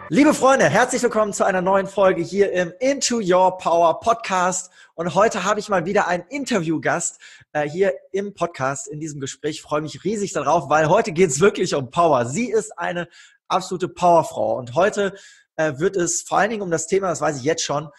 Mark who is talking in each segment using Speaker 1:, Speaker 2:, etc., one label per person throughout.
Speaker 1: Liebe Freunde, herzlich willkommen zu einer neuen Folge hier im Into Your Power Podcast. Und heute habe ich mal wieder einen Interviewgast hier im Podcast, in diesem Gespräch. Ich freue mich riesig darauf, weil heute geht es wirklich um Power. Sie ist eine absolute Powerfrau. Und heute wird es vor allen Dingen um das Thema, das weiß ich jetzt schon,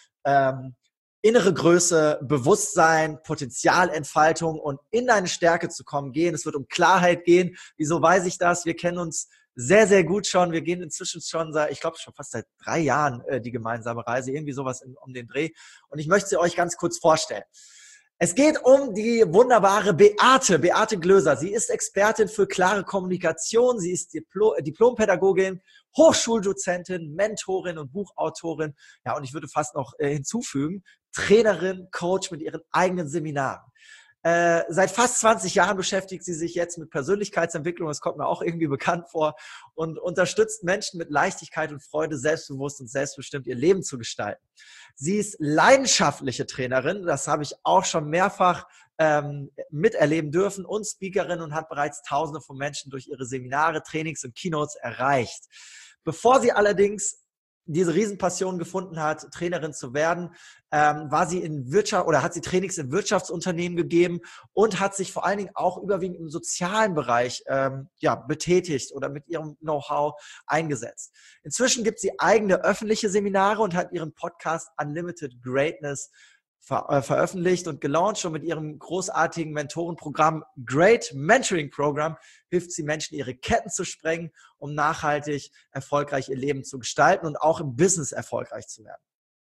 Speaker 1: innere Größe, Bewusstsein, Potenzialentfaltung und in deine Stärke zu kommen gehen. Es wird um Klarheit gehen. Wieso weiß ich das? Wir kennen uns sehr, sehr gut schon. Wir gehen inzwischen schon ich glaube schon fast seit 3 Jahren die gemeinsame Reise, irgendwie sowas um den Dreh. Und ich möchte sie euch ganz kurz vorstellen. Es geht um die wunderbare Beate Glöser. Sie ist Expertin für klare Kommunikation. Sie ist Diplompädagogin, Hochschuldozentin, Mentorin und Buchautorin. Ja, und ich würde fast noch hinzufügen, Trainerin, Coach mit ihren eigenen Seminaren. Seit fast 20 Jahren beschäftigt sie sich jetzt mit Persönlichkeitsentwicklung, das kommt mir auch irgendwie bekannt vor, und unterstützt Menschen mit Leichtigkeit und Freude, selbstbewusst und selbstbestimmt ihr Leben zu gestalten. Sie ist leidenschaftliche Trainerin, das habe ich auch schon mehrfach miterleben dürfen, und Speakerin und hat bereits Tausende von Menschen durch ihre Seminare, Trainings und Keynotes erreicht. Bevor sie allerdings diese Riesenpassion gefunden hat, Trainerin zu werden, war sie hat sie Trainings in Wirtschaftsunternehmen gegeben und hat sich vor allen Dingen auch überwiegend im sozialen Bereich betätigt oder mit ihrem Know-how eingesetzt. Inzwischen gibt sie eigene öffentliche Seminare und hat ihren Podcast Unlimited Greatness veröffentlicht und gelauncht, und mit ihrem großartigen Mentorenprogramm Great Mentoring Program hilft sie Menschen, ihre Ketten zu sprengen, um nachhaltig erfolgreich ihr Leben zu gestalten und auch im Business erfolgreich zu werden.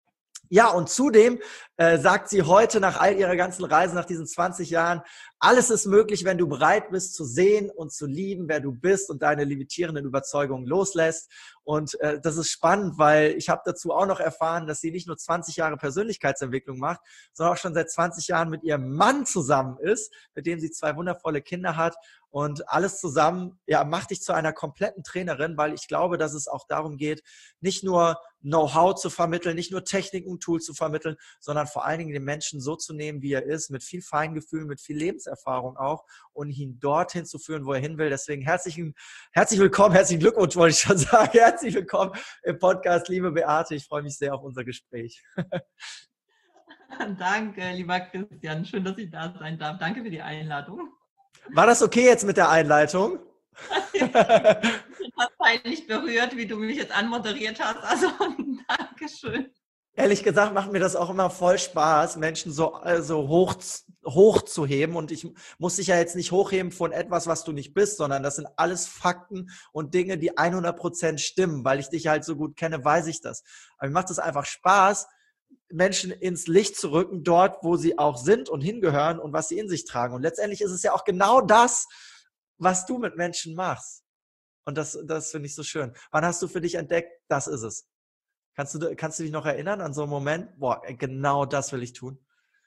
Speaker 1: Ja, und zudem sagt sie heute nach all ihrer ganzen Reise, nach diesen 20 Jahren, alles ist möglich, wenn du bereit bist zu sehen und zu lieben, wer du bist und deine limitierenden Überzeugungen loslässt. Und das ist spannend, weil ich habe dazu auch noch erfahren, dass sie nicht nur 20 Jahre Persönlichkeitsentwicklung macht, sondern auch schon seit 20 Jahren mit ihrem Mann zusammen ist, mit dem sie 2 wundervolle Kinder hat. Und alles zusammen, macht dich zu einer kompletten Trainerin, weil ich glaube, dass es auch darum geht, nicht nur Know-how zu vermitteln, nicht nur Techniken und Tools zu vermitteln, sondern vor allen Dingen den Menschen so zu nehmen, wie er ist, mit viel Feingefühl, mit viel Lebenserfahrung auch, und ihn dorthin zu führen, wo er hin will. Deswegen herzlich willkommen, herzlichen Glückwunsch, wollte ich schon sagen. Herzlich willkommen im Podcast, liebe Beate. Ich freue mich sehr auf unser Gespräch.
Speaker 2: Danke, lieber Christian. Schön, dass ich da sein darf. Danke für die Einladung.
Speaker 1: War das okay jetzt mit der Einleitung?
Speaker 2: Ich bin peinlich berührt, wie du mich jetzt anmoderiert hast. Also, Dankeschön.
Speaker 1: Ehrlich gesagt macht mir das auch immer voll Spaß, Menschen so hoch zu heben. Und ich muss dich ja jetzt nicht hochheben von etwas, was du nicht bist, sondern das sind alles Fakten und Dinge, die 100% stimmen. Weil ich dich halt so gut kenne, weiß ich das. Aber mir macht es einfach Spaß, Menschen ins Licht zu rücken, dort, wo sie auch sind und hingehören und was sie in sich tragen. Und letztendlich ist es ja auch genau das, was du mit Menschen machst. Und das finde ich so schön. Wann hast du für dich entdeckt, das ist es? Kannst du dich noch erinnern an so einen Moment? Boah, genau das will ich tun.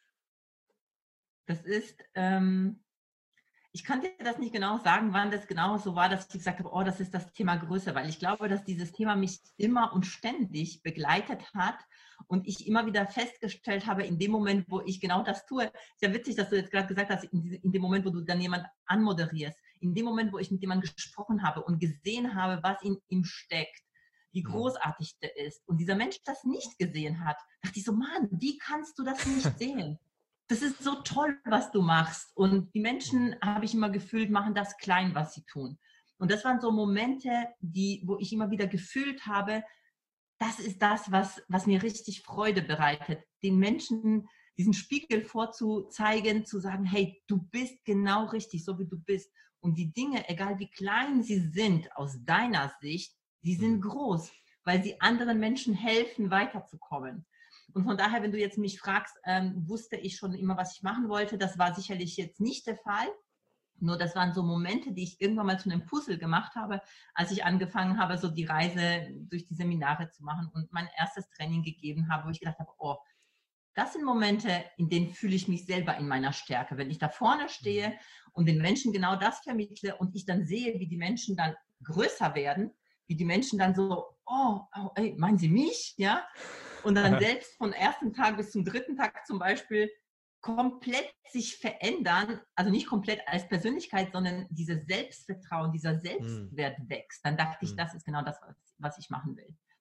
Speaker 2: Das ist, ich kann dir das nicht genau sagen, wann das genau so war, dass ich gesagt habe, das ist das Thema Größe, weil ich glaube, dass dieses Thema mich immer und ständig begleitet hat und ich immer wieder festgestellt habe, in dem Moment, wo ich genau das tue, ist ja witzig, dass du jetzt gerade gesagt hast, in dem Moment, wo du dann jemanden anmoderierst, in dem Moment, wo ich mit jemandem gesprochen habe und gesehen habe, was in ihm steckt, wie großartig der ist, und dieser Mensch das nicht gesehen hat, dachte ich so, Mann, wie kannst du das nicht sehen? Das ist so toll, was du machst. Und die Menschen, habe ich immer gefühlt, machen das klein, was sie tun. Und das waren so Momente, wo ich immer wieder gefühlt habe, das ist das, was mir richtig Freude bereitet, den Menschen diesen Spiegel vorzuzeigen, zu sagen, hey, du bist genau richtig, so wie du bist. Und die Dinge, egal wie klein sie sind aus deiner Sicht, die sind groß, weil sie anderen Menschen helfen, weiterzukommen. Und von daher, wenn du jetzt mich fragst, wusste ich schon immer, was ich machen wollte. Das war sicherlich jetzt nicht der Fall. Nur das waren so Momente, die ich irgendwann mal zu einem Puzzle gemacht habe, als ich angefangen habe, so die Reise durch die Seminare zu machen und mein erstes Training gegeben habe, wo ich gedacht habe, das sind Momente, in denen fühle ich mich selber in meiner Stärke. Wenn ich da vorne stehe und den Menschen genau das vermittle und ich dann sehe, wie die Menschen dann größer werden, wie die Menschen dann so, ey, meinen Sie mich? Ja? Und dann selbst vom ersten Tag bis zum 3. Tag zum Beispiel komplett sich verändern, also nicht komplett als Persönlichkeit, sondern dieses Selbstvertrauen, dieser Selbstwert wächst. Dann dachte ich, das ist genau das, was ich machen will.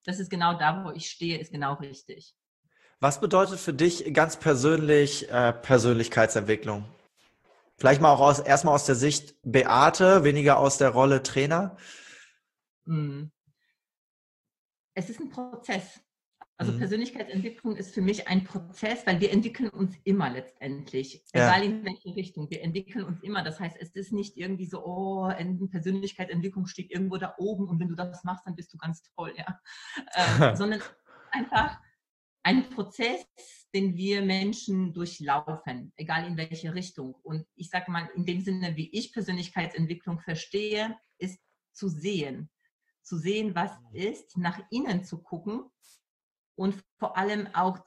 Speaker 2: das ist genau da, wo ich stehe, ist genau richtig.
Speaker 1: Was bedeutet für dich ganz persönlich Persönlichkeitsentwicklung? Vielleicht mal auch erstmal aus der Sicht Beate, weniger aus der Rolle Trainer.
Speaker 2: Hm. Es ist ein Prozess. Also
Speaker 1: Mhm.
Speaker 2: Persönlichkeitsentwicklung ist für mich ein Prozess, weil wir entwickeln uns immer letztendlich,
Speaker 1: Ja.
Speaker 2: egal in welche Richtung. Wir entwickeln uns immer. Das heißt, es ist nicht irgendwie so, oh, Persönlichkeitsentwicklung steht irgendwo da oben und wenn du das machst, dann bist du ganz toll, ja. Sondern einfach ein Prozess, den wir Menschen durchlaufen, egal in welche Richtung. Und ich sage mal, in dem Sinne, wie ich Persönlichkeitsentwicklung verstehe, ist zu sehen. Zu sehen, was ist, nach innen zu gucken und vor allem auch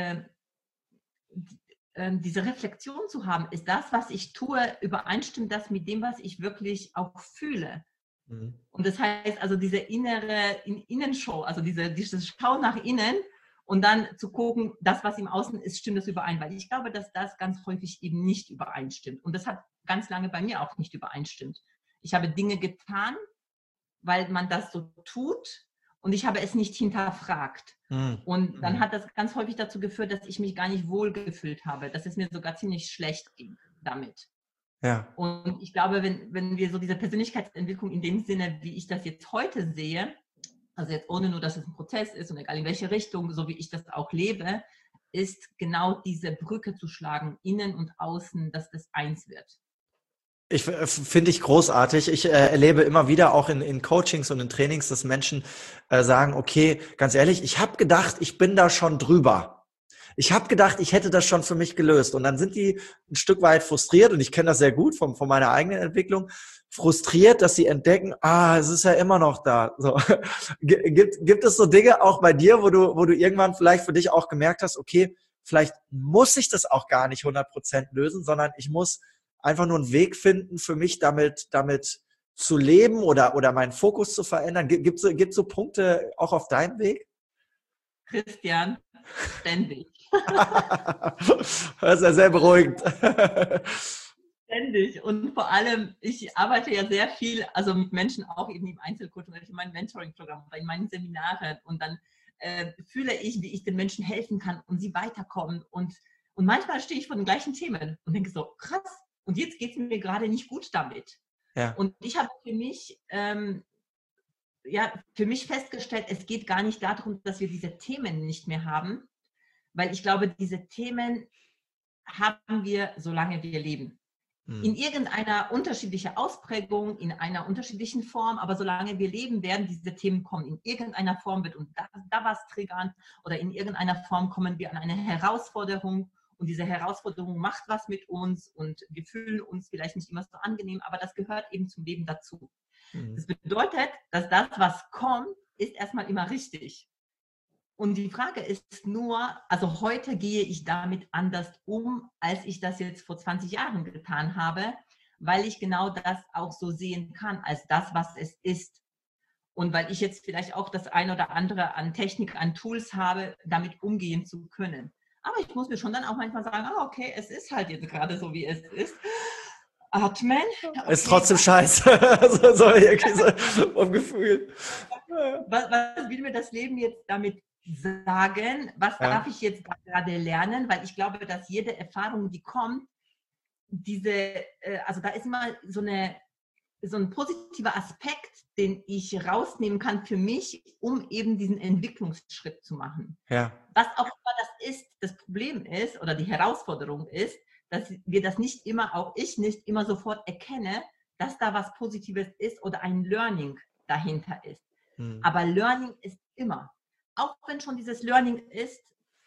Speaker 2: diese Reflexion zu haben. Ist das, was ich tue, übereinstimmt das mit dem, was ich wirklich auch fühle?
Speaker 1: Mhm.
Speaker 2: Und das heißt also diese innere Innenshow, also dieses Schau nach innen und dann zu gucken, das, was im Außen ist, stimmt das überein? Weil ich glaube, dass das ganz häufig eben nicht übereinstimmt. Und das hat ganz lange bei mir auch nicht übereinstimmt. Ich habe Dinge getan, weil man das so tut und ich habe es nicht hinterfragt.
Speaker 1: Mhm.
Speaker 2: Und dann hat das ganz häufig dazu geführt, dass ich mich gar nicht wohlgefühlt habe, dass es mir sogar ziemlich schlecht ging damit.
Speaker 1: Ja.
Speaker 2: Und ich glaube, wenn wir so diese Persönlichkeitsentwicklung in dem Sinne, wie ich das jetzt heute sehe, also jetzt ohne nur, dass es ein Prozess ist und egal in welche Richtung, so wie ich das auch lebe, ist genau diese Brücke zu schlagen, innen und außen, dass das eins wird.
Speaker 1: Finde ich großartig. Ich erlebe immer wieder auch in Coachings und in Trainings, dass Menschen sagen, okay, ganz ehrlich, ich habe gedacht, ich bin da schon drüber. Ich habe gedacht, ich hätte das schon für mich gelöst. Und dann sind die ein Stück weit frustriert, und ich kenne das sehr gut von meiner eigenen Entwicklung, frustriert, dass sie entdecken, es ist ja immer noch da. So. Gibt es so Dinge auch bei dir, wo du irgendwann vielleicht für dich auch gemerkt hast, okay, vielleicht muss ich das auch gar nicht 100% lösen, sondern ich muss einfach nur einen Weg finden, für mich damit zu leben oder meinen Fokus zu verändern. Gibt so Punkte auch auf deinem Weg?
Speaker 2: Christian, ständig.
Speaker 1: Das ist ja sehr beruhigend.
Speaker 2: Ständig. Und vor allem, ich arbeite ja sehr viel, also mit Menschen auch eben im Einzelcoaching, in meinem Mentoring-Programm, in meinen Seminaren. Und dann fühle ich, wie ich den Menschen helfen kann und sie weiterkommen. Und manchmal stehe ich vor den gleichen Themen und denke so, krass, und jetzt geht es mir gerade nicht gut damit.
Speaker 1: Ja.
Speaker 2: Und ich habe für mich festgestellt, es geht gar nicht darum, dass wir diese Themen nicht mehr haben, weil ich glaube, diese Themen haben wir, solange wir leben. In irgendeiner unterschiedlichen Ausprägung, in einer unterschiedlichen Form, aber solange wir leben, werden diese Themen kommen. In irgendeiner Form wird uns da was triggern oder in irgendeiner Form kommen wir an eine Herausforderung und diese Herausforderung macht was mit uns und wir fühlen uns vielleicht nicht immer so angenehm, aber das gehört eben zum Leben dazu. Das bedeutet, dass das, was kommt, ist erstmal immer richtig. Und die Frage ist nur, also heute gehe ich damit anders um, als ich das jetzt vor 20 Jahren getan habe, weil ich genau das auch so sehen kann, als das, was es ist. Und weil ich jetzt vielleicht auch das eine oder andere an Technik, an Tools habe, damit umgehen zu können. Aber ich muss mir schon dann auch manchmal sagen, okay, es ist halt jetzt gerade so, wie es ist. Atmen. Okay.
Speaker 1: Ist trotzdem scheiße. so vom Gefühl.
Speaker 2: Was will mir das Leben jetzt damit sagen? Was darf ich jetzt gerade lernen? Weil ich glaube, dass jede Erfahrung, die kommt, also da ist immer so ein positiver Aspekt, den ich rausnehmen kann für mich, um eben diesen Entwicklungsschritt zu machen.
Speaker 1: Ja.
Speaker 2: Was auch immer das Problem ist oder die Herausforderung ist, dass wir das nicht immer, auch ich nicht immer sofort erkenne, dass da was Positives ist oder ein Learning dahinter ist. Aber Learning ist immer. Auch wenn schon dieses Learning ist,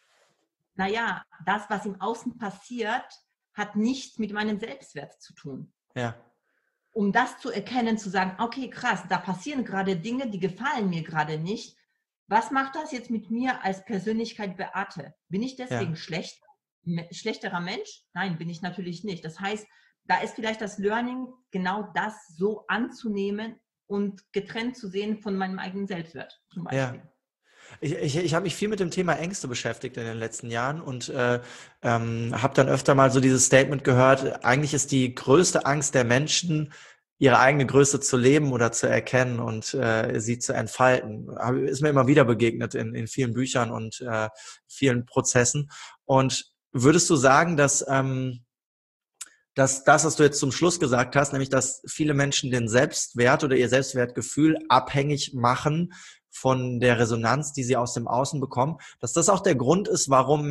Speaker 2: naja, das, was im Außen passiert, hat nichts mit meinem Selbstwert zu tun.
Speaker 1: Ja.
Speaker 2: Um das zu erkennen, zu sagen, okay, krass, da passieren gerade Dinge, die gefallen mir gerade nicht. Was macht das jetzt mit mir als Persönlichkeit Beate? Bin ich deswegen schlechterer Mensch? Nein, bin ich natürlich nicht. Das heißt, da ist vielleicht das Learning, genau das so anzunehmen und getrennt zu sehen von meinem eigenen Selbstwert zum Beispiel.
Speaker 1: Ja. Ich habe mich viel mit dem Thema Ängste beschäftigt in den letzten Jahren und habe dann öfter mal so dieses Statement gehört, eigentlich ist die größte Angst der Menschen, ihre eigene Größe zu leben oder zu erkennen und sie zu entfalten. Ist mir immer wieder begegnet in vielen Büchern und vielen Prozessen. Und würdest du sagen, dass das, was du jetzt zum Schluss gesagt hast, nämlich, dass viele Menschen den Selbstwert oder ihr Selbstwertgefühl abhängig machen von der Resonanz, die sie aus dem Außen bekommen, dass das auch der Grund ist, warum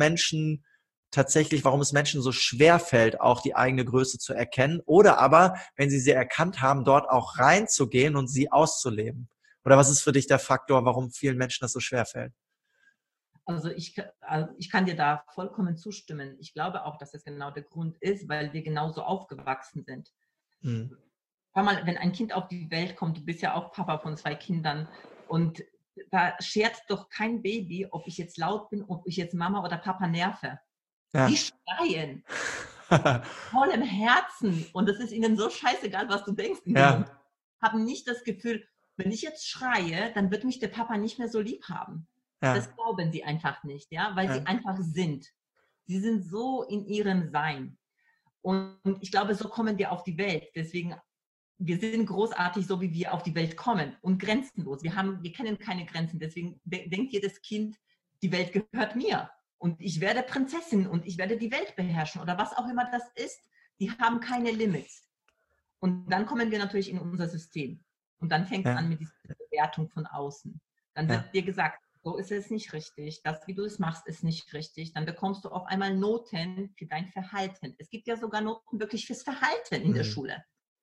Speaker 1: es Menschen so schwer fällt, auch die eigene Größe zu erkennen oder aber, wenn sie erkannt haben, dort auch reinzugehen und sie auszuleben? Oder was ist für dich der Faktor, warum vielen Menschen das so schwer fällt?
Speaker 2: Also ich kann dir da vollkommen zustimmen. Ich glaube auch, dass das genau der Grund ist, weil wir genauso aufgewachsen sind.
Speaker 1: Hm.
Speaker 2: Schau mal, wenn ein Kind auf die Welt kommt, du bist ja auch Papa von 2 Kindern und da schert doch kein Baby, ob ich jetzt laut bin, ob ich jetzt Mama oder Papa nerve.
Speaker 1: Ja.
Speaker 2: Die schreien voll im Herzen und es ist ihnen so scheißegal, was du denkst in dem Moment. Haben nicht das Gefühl, wenn ich jetzt schreie, dann wird mich der Papa nicht mehr so lieb haben.
Speaker 1: Ja.
Speaker 2: Das glauben sie einfach nicht, ja, weil sie einfach sind. Sie sind so in ihrem Sein. Und ich glaube, so kommen wir auf die Welt. Deswegen, wir sind großartig, so wie wir auf die Welt kommen und grenzenlos. Wir kennen keine Grenzen. Deswegen denkt jedes Kind, die Welt gehört mir. Und ich werde Prinzessin und ich werde die Welt beherrschen oder was auch immer das ist. Die haben keine Limits. Und dann kommen wir natürlich in unser System. Und dann fängt es an mit dieser Bewertung von außen. Dann wird dir gesagt, so ist es nicht richtig. Das, wie du es machst, ist nicht richtig. Dann bekommst du auf einmal Noten für dein Verhalten. Es gibt ja sogar Noten wirklich fürs Verhalten in der Schule.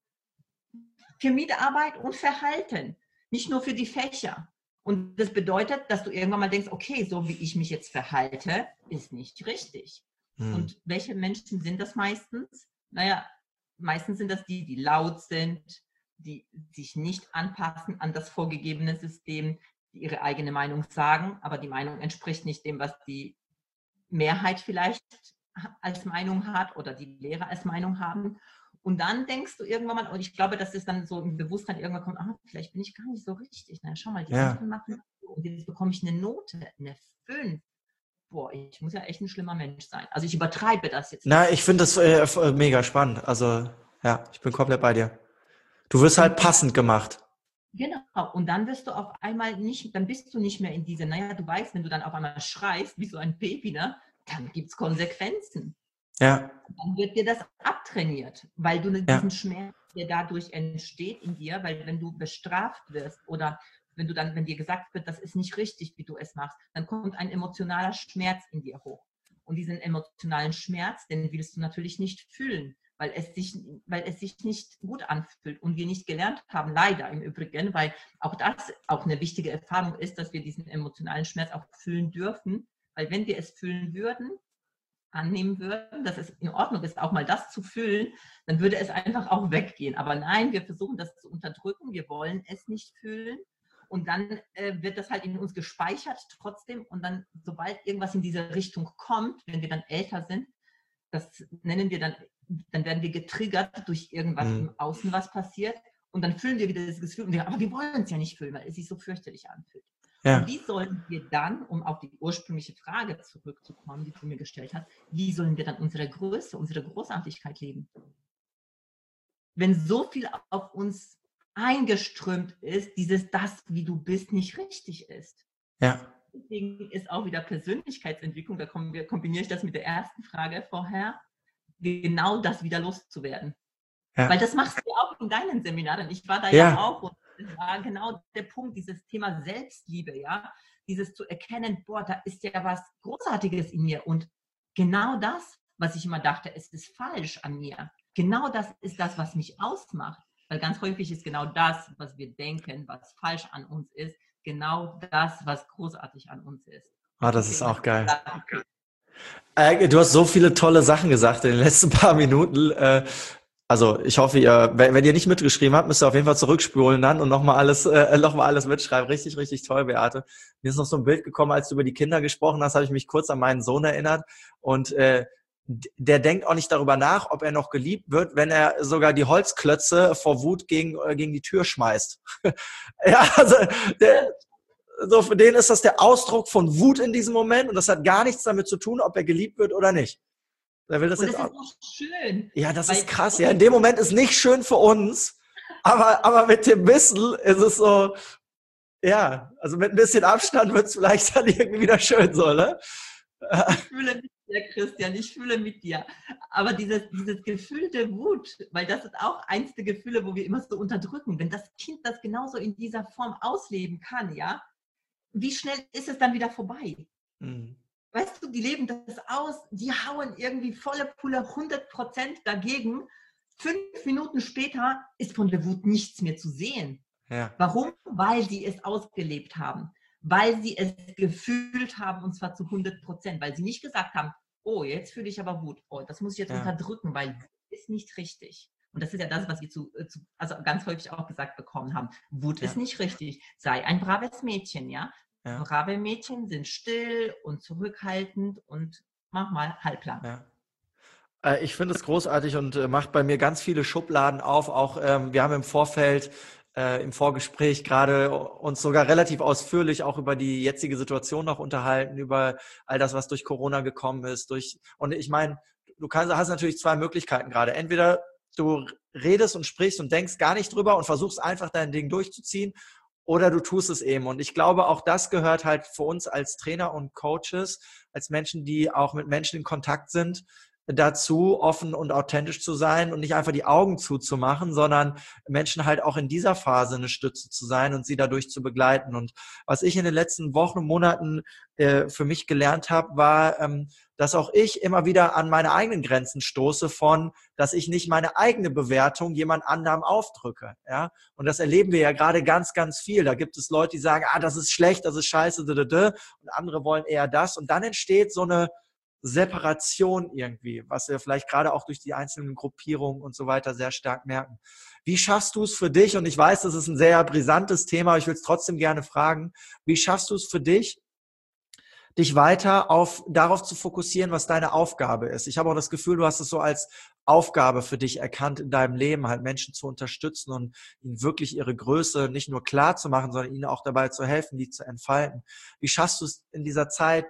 Speaker 2: Für Mitarbeit und Verhalten. Nicht nur für die Fächer. Und das bedeutet, dass du irgendwann mal denkst, okay, so wie ich mich jetzt verhalte, ist nicht richtig. Und welche Menschen sind das meistens? Naja, meistens sind das die laut sind, die sich nicht anpassen an das vorgegebene System, die ihre eigene Meinung sagen, aber die Meinung entspricht nicht dem, was die Mehrheit vielleicht als Meinung hat oder die Lehrer als Meinung haben. Und dann denkst du irgendwann mal, und ich glaube, dass es dann so im Bewusstsein irgendwann kommt, vielleicht bin ich gar nicht so richtig. Na, schau mal, die anderen machen so und jetzt bekomme ich eine Note, eine 5. Boah, ich muss ja echt ein schlimmer Mensch sein. Also ich übertreibe das jetzt.
Speaker 1: Na, ich finde das mega spannend. Also ja, ich bin komplett bei dir. Du wirst halt passend gemacht.
Speaker 2: Genau, und dann wirst du auf einmal dann bist du nicht mehr in diese, naja, du weißt, wenn du dann auf einmal schreist, wie so ein Baby, ne, dann gibt es Konsequenzen.
Speaker 1: Ja.
Speaker 2: Dann wird dir das abtrainiert, weil du diesen Schmerz, der dadurch entsteht in dir, weil wenn du bestraft wirst oder wenn dir gesagt wird, das ist nicht richtig, wie du es machst, dann kommt ein emotionaler Schmerz in dir hoch. Und diesen emotionalen Schmerz, den willst du natürlich nicht fühlen, weil es sich nicht gut anfühlt und wir nicht gelernt haben, leider im Übrigen, weil auch das auch eine wichtige Erfahrung ist, dass wir diesen emotionalen Schmerz auch fühlen dürfen, weil wenn wir es fühlen würden, annehmen würden, dass es in Ordnung ist, auch mal das zu fühlen, dann würde es einfach auch weggehen. Aber nein, wir versuchen das zu unterdrücken, wir wollen es nicht fühlen und dann wird das halt in uns gespeichert trotzdem und dann, sobald irgendwas in diese Richtung kommt, wenn wir dann älter sind, das nennen wir dann werden wir getriggert durch irgendwas im Außen, was passiert und dann fühlen wir wieder das Gefühl, aber wir wollen es ja nicht fühlen, weil es sich so fürchterlich anfühlt. Ja. Und wie sollen wir dann, um auf die ursprüngliche Frage zurückzukommen, die du mir gestellt hast, wie sollen wir dann unsere Größe, unsere Großartigkeit leben? Wenn so viel auf uns eingeströmt ist, das, wie du bist, nicht richtig ist.
Speaker 1: Ja.
Speaker 2: Deswegen ist auch wieder Persönlichkeitsentwicklung, da kombiniere ich das mit der ersten Frage vorher, genau das wieder loszuwerden. Ja. Weil das machst du auch in deinen Seminaren. Ich war da ja auch und das war genau der Punkt, dieses Thema Selbstliebe, ja, dieses zu erkennen, boah, da ist ja was Großartiges in mir und genau das, was ich immer dachte, es ist falsch an mir. Genau das ist das, was mich ausmacht, weil ganz häufig ist genau das, was wir denken, was falsch an uns ist, genau das, was großartig an uns ist.
Speaker 1: Das ist auch geil. Du hast so viele tolle Sachen gesagt in den letzten paar Minuten. Also ich hoffe, wenn ihr nicht mitgeschrieben habt, müsst ihr auf jeden Fall zurückspulen dann und nochmal alles mitschreiben. Richtig, richtig toll, Beate. Mir ist noch so ein Bild gekommen, als du über die Kinder gesprochen hast, habe ich mich kurz an meinen Sohn erinnert. Und der denkt auch nicht darüber nach, ob er noch geliebt wird, wenn er sogar die Holzklötze vor Wut gegen die Tür schmeißt. Ja, also so für den ist das der Ausdruck von Wut in diesem Moment und das hat gar nichts damit zu tun, ob er geliebt wird oder nicht.
Speaker 2: Das ist auch schön.
Speaker 1: Ja, das ist krass. Ja, in dem Moment ist nicht schön für uns, aber mit dem Wissen ist es so, ja, also mit ein bisschen Abstand wird es vielleicht dann irgendwie wieder schön so, ne?
Speaker 2: Ich fühle mit dir, Christian, ich fühle mit dir. Aber dieses Gefühl der Wut, weil das ist auch eins der Gefühle, wo wir immer so unterdrücken. Wenn das Kind das genauso in dieser Form ausleben kann, ja, wie schnell ist es dann wieder vorbei?
Speaker 1: Mhm.
Speaker 2: Weißt du, die leben das aus, die hauen irgendwie volle Pulle 100% dagegen. 5 Minuten später ist von der Wut nichts mehr zu sehen.
Speaker 1: Ja,
Speaker 2: Warum? Weil sie es ausgelebt haben, weil sie es gefühlt haben und zwar zu 100%, weil sie nicht gesagt haben, oh, jetzt fühle ich aber Wut, oh, das muss ich jetzt
Speaker 1: ja,
Speaker 2: unterdrücken, weil Wut ist nicht richtig. Und das ist ja das, was wir also ganz häufig auch gesagt bekommen haben. Wut ist
Speaker 1: ja,
Speaker 2: nicht richtig. Sei ein braves Mädchen, ja.
Speaker 1: ja,
Speaker 2: Brave Mädchen sind still und zurückhaltend und mach mal halblang.
Speaker 1: ja. Ich finde es großartig und macht bei mir ganz viele Schubladen auf. Auch wir haben im Vorfeld, im Vorgespräch gerade uns sogar relativ ausführlich auch über die jetzige Situation noch unterhalten, über all das, was durch Corona gekommen ist. Und ich meine, hast natürlich zwei Möglichkeiten gerade. Entweder du redest und sprichst und denkst gar nicht drüber und versuchst einfach dein Ding durchzuziehen, oder du tust es eben. Und ich glaube, auch das gehört halt für uns als Trainer und Coaches, als Menschen, die auch mit Menschen in Kontakt sind, dazu, offen und authentisch zu sein und nicht einfach die Augen zuzumachen, sondern Menschen halt auch in dieser Phase eine Stütze zu sein und sie dadurch zu begleiten. Und was ich in den letzten Wochen und Monaten für mich gelernt habe, war, dass auch ich immer wieder an meine eigenen Grenzen stoße dass ich nicht meine eigene Bewertung jemand anderem aufdrücke. Ja? Und das erleben wir ja gerade ganz, ganz viel. Da gibt es Leute, die sagen, das ist schlecht, das ist scheiße, und andere wollen eher das. Und dann entsteht so eine Separation irgendwie, was wir vielleicht gerade auch durch die einzelnen Gruppierungen und so weiter sehr stark merken. Wie schaffst du es für dich? Und ich weiß, das ist ein sehr brisantes Thema, aber ich will es trotzdem gerne fragen. Wie schaffst du es für dich, dich weiter darauf zu fokussieren, was deine Aufgabe ist? Ich habe auch das Gefühl, du hast es so als Aufgabe für dich erkannt in deinem Leben, halt Menschen zu unterstützen und ihnen wirklich ihre Größe nicht nur klar zu machen, sondern ihnen auch dabei zu helfen, die zu entfalten. Wie schaffst du es in dieser Zeit,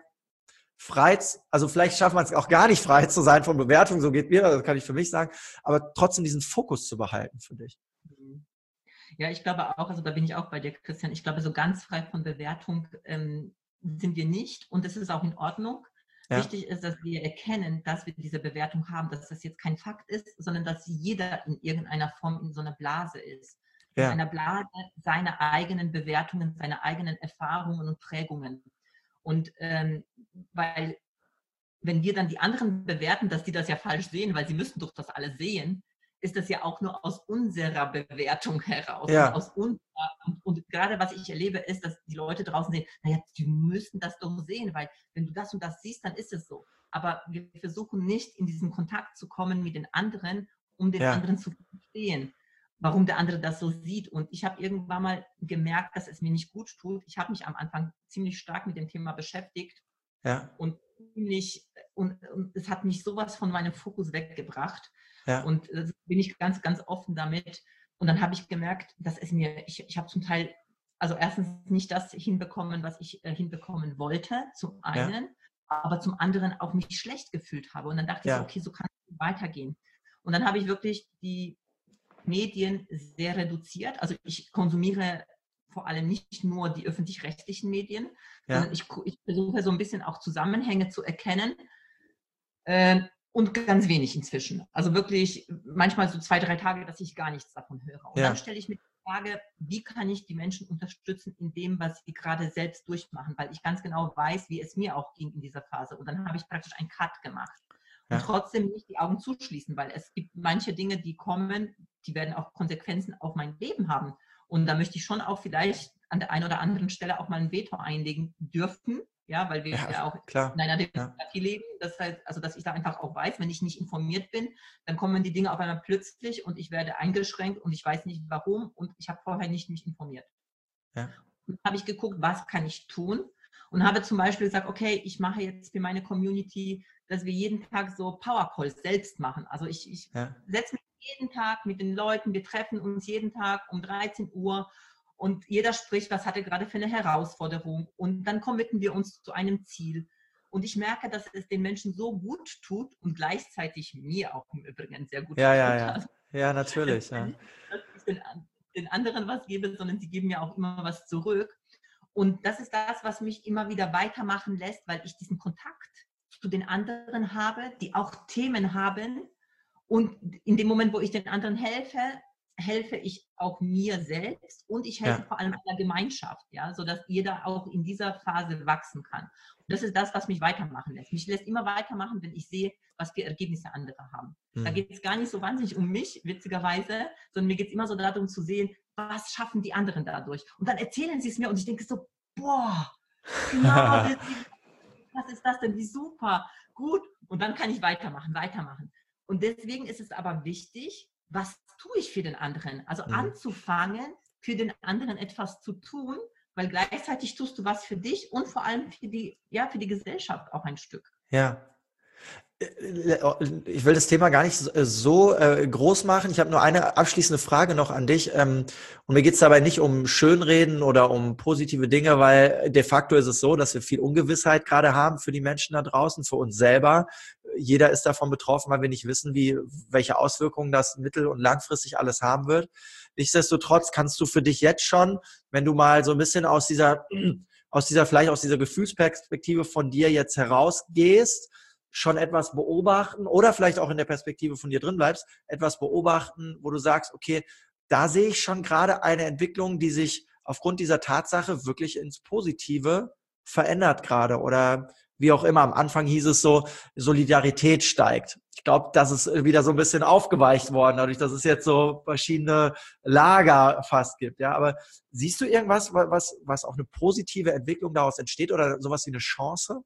Speaker 1: also vielleicht schafft man es auch gar nicht frei zu sein von Bewertungen, so geht mir, das kann ich für mich sagen, aber trotzdem diesen Fokus zu behalten für dich.
Speaker 2: Ja, ich glaube auch, also da bin ich auch bei dir, Christian, ich glaube, so ganz frei von Bewertung sind wir nicht und das ist auch in Ordnung.
Speaker 1: Ja,
Speaker 2: Wichtig ist, dass wir erkennen, dass wir diese Bewertung haben, dass das jetzt kein Fakt ist, sondern dass jeder in irgendeiner Form in so einer Blase ist. In
Speaker 1: ja,
Speaker 2: einer Blase seine eigenen Bewertungen, seine eigenen Erfahrungen und Prägungen. Und weil wenn wir dann die anderen bewerten, dass die das ja falsch sehen, weil sie müssen doch das alles sehen, ist das ja auch nur aus unserer Bewertung heraus und
Speaker 1: ja,
Speaker 2: aus unserer, und gerade was ich erlebe, ist, dass die Leute draußen sehen, naja, die müssen das doch sehen, weil wenn du das und das siehst, dann ist es so. Aber wir versuchen nicht in diesen Kontakt zu kommen mit den anderen, um den
Speaker 1: ja,
Speaker 2: anderen zu verstehen, warum der andere das so sieht. Und ich habe irgendwann mal gemerkt, dass es mir nicht gut tut. Ich habe mich am Anfang ziemlich stark mit dem Thema beschäftigt
Speaker 1: ja,
Speaker 2: und und es hat mich sowas von meinem Fokus weggebracht.
Speaker 1: ja,
Speaker 2: Und bin ich ganz, ganz offen damit. Und dann habe ich gemerkt, dass ich habe zum Teil, also erstens nicht das hinbekommen, was ich hinbekommen wollte, zum
Speaker 1: ja,
Speaker 2: einen, aber zum anderen auch mich schlecht gefühlt habe. Und dann dachte ich so,
Speaker 1: ja,
Speaker 2: okay, so kann es weitergehen. Und dann habe ich wirklich die Medien sehr reduziert. Also ich konsumiere vor allem nicht nur die öffentlich-rechtlichen Medien, sondern
Speaker 1: ja,
Speaker 2: ich versuche so ein bisschen auch Zusammenhänge zu erkennen und ganz wenig inzwischen. Also wirklich manchmal so 2, 3 Tage, dass ich gar nichts davon höre. Und dann
Speaker 1: ja,
Speaker 2: stelle ich mir die Frage, wie kann ich die Menschen unterstützen in dem, was sie gerade selbst durchmachen, weil ich ganz genau weiß, wie es mir auch ging in dieser Phase. Und dann habe ich praktisch einen Cut gemacht. Und
Speaker 1: ja,
Speaker 2: trotzdem nicht die Augen zuschließen, weil es gibt manche Dinge, die kommen, die werden auch Konsequenzen auf mein Leben haben. Und da möchte ich schon auch vielleicht an der einen oder anderen Stelle auch mal ein Veto einlegen dürfen, ja, weil wir
Speaker 1: ja,
Speaker 2: ja auch in
Speaker 1: klar,
Speaker 2: einer
Speaker 1: ja,
Speaker 2: Demokratie leben. Das heißt, also dass ich da einfach auch weiß, wenn ich nicht informiert bin, dann kommen die Dinge auf einmal plötzlich und ich werde eingeschränkt und ich weiß nicht warum und ich habe vorher nicht mich informiert.
Speaker 1: ja,
Speaker 2: Und habe ich geguckt, was kann ich tun und habe zum Beispiel gesagt, okay, ich mache jetzt für meine Community, dass wir jeden Tag so Power Calls selbst machen. Also ich
Speaker 1: ja,
Speaker 2: setze mich jeden Tag mit den Leuten, wir treffen uns jeden Tag um 13 Uhr und jeder spricht, was hat er gerade für eine Herausforderung und dann committen wir uns zu einem Ziel. Und ich merke, dass es den Menschen so gut tut und gleichzeitig mir auch im Übrigen sehr gut
Speaker 1: ja, ja,
Speaker 2: tut.
Speaker 1: ja,
Speaker 2: Also,
Speaker 1: ja, natürlich, ja,
Speaker 2: das bisschen den anderen was gebe, sondern sie geben mir auch immer was zurück. Und das ist das, was mich immer wieder weitermachen lässt, weil ich diesen Kontakt zu den anderen habe, die auch Themen haben. Und in dem Moment, wo ich den anderen helfe, helfe ich auch mir selbst und ich helfe
Speaker 1: Ja.
Speaker 2: vor allem einer Gemeinschaft, ja, sodass jeder auch in dieser Phase wachsen kann. Und das ist das, was mich weitermachen lässt. Mich lässt immer weitermachen, wenn ich sehe, was für Ergebnisse andere haben. Da geht es gar nicht so wahnsinnig um mich, witzigerweise, sondern mir geht es immer so darum zu sehen, was schaffen die anderen dadurch. Und dann erzählen sie es mir und ich denke so, boah, genau, was ist das denn, wie super, gut. Und dann kann ich weitermachen. Und deswegen ist es aber wichtig, was tue ich für den anderen? Also anzufangen, für den anderen etwas zu tun, weil gleichzeitig tust du was für dich und vor allem für die Gesellschaft auch ein Stück.
Speaker 1: Ja. Ich will das Thema gar nicht so groß machen. Ich habe nur eine abschließende Frage noch an dich. Und mir geht es dabei nicht um Schönreden oder um positive Dinge, weil de facto ist es so, dass wir viel Ungewissheit gerade haben für die Menschen da draußen, für uns selber. Jeder ist davon betroffen, weil wir nicht wissen, welche Auswirkungen das mittel- und langfristig alles haben wird. Nichtsdestotrotz kannst du für dich jetzt schon, wenn du mal so ein bisschen aus dieser Gefühlsperspektive von dir jetzt herausgehst, schon etwas beobachten oder vielleicht auch in der Perspektive von dir drin bleibst, etwas beobachten, wo du sagst, okay, da sehe ich schon gerade eine Entwicklung, die sich aufgrund dieser Tatsache wirklich ins Positive verändert gerade oder wie auch immer. Am Anfang hieß es so, Solidarität steigt. Ich glaube, das ist wieder so ein bisschen aufgeweicht worden, dadurch, dass es jetzt so verschiedene Lager fast gibt. Ja, aber siehst du irgendwas, was auch eine positive Entwicklung daraus entsteht oder sowas wie eine Chance?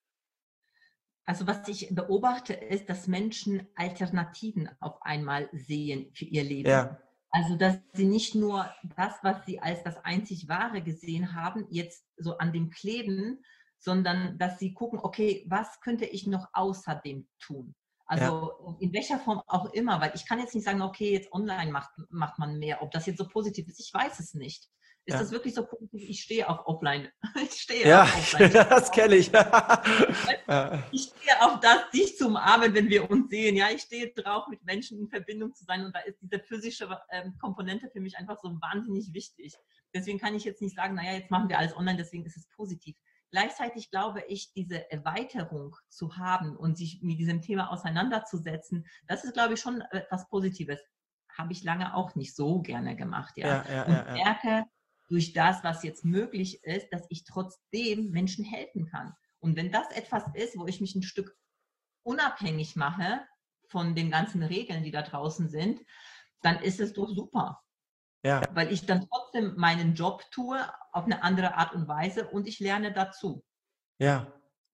Speaker 2: Also was ich beobachte, ist, dass Menschen Alternativen auf einmal sehen für ihr Leben.
Speaker 1: Ja,
Speaker 2: Also dass sie nicht nur das, was sie als das einzig Wahre gesehen haben, jetzt so an dem kleben, sondern dass sie gucken, okay, was könnte ich noch außerdem tun?
Speaker 1: ja,
Speaker 2: Also in welcher Form auch immer, weil ich kann jetzt nicht sagen, okay, jetzt online macht man mehr. Ob das jetzt so positiv ist, ich weiß es nicht. Ist das
Speaker 1: ja.
Speaker 2: wirklich so positiv? Ich stehe auf Offline. Ich stehe
Speaker 1: Ja,
Speaker 2: auf Offline.
Speaker 1: das kenne ich. Ja,
Speaker 2: Ich stehe auf das, dich zu umarmen, wenn wir uns sehen. Ja, ich stehe drauf, mit Menschen in Verbindung zu sein. Und da ist diese physische Komponente für mich einfach so wahnsinnig wichtig. Deswegen kann ich jetzt nicht sagen, naja, jetzt machen wir alles online, deswegen ist es positiv. Gleichzeitig glaube ich, diese Erweiterung zu haben und sich mit diesem Thema auseinanderzusetzen, das ist, glaube ich, schon etwas Positives. Habe ich lange auch nicht so gerne gemacht, ja.
Speaker 1: ja, ja,
Speaker 2: Und
Speaker 1: ja,
Speaker 2: merke durch das, was jetzt möglich ist, dass ich trotzdem Menschen helfen kann. Und wenn das etwas ist, wo ich mich ein Stück unabhängig mache von den ganzen Regeln, die da draußen sind, dann ist es doch super.
Speaker 1: ja,
Speaker 2: Weil ich dann trotzdem meinen Job tue auf eine andere Art und Weise und ich lerne dazu.
Speaker 1: ja.